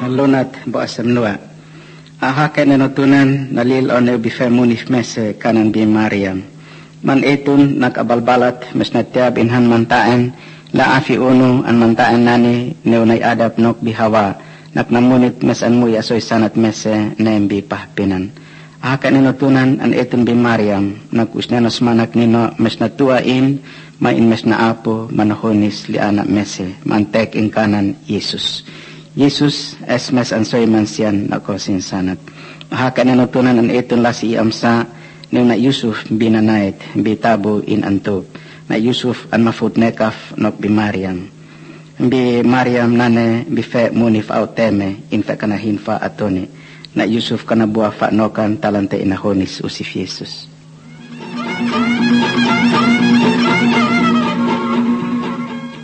lunat bo asamnua. Aha kenenutunan nalil one bife munif mese kanan bi Maryam. Man etun nakabalbalat mes natiab inhan mantaan la afi unu an mantaan nani neunay adap nok bihawa naknamunit mes an muya soy sanat mese nembi pahpinan. Aha kenenutunan an etun bi Maryam nakusnenos manak nino mes natuain main mes na apo manahonis li anak mese mantek ing kanan Yesus. Yesus es mes an soy mansian nakosin sanat. Aha kenenutunan an etun lasi amsa na Yusuf binanait bitabo in antop na Yusuf an mafut nekaf nok bi Maryam. Bi Maryam nane bife munif auteme in fe kanahin fa atoni na Yusuf kana buah fa nokan talante inahonis usif Yesus.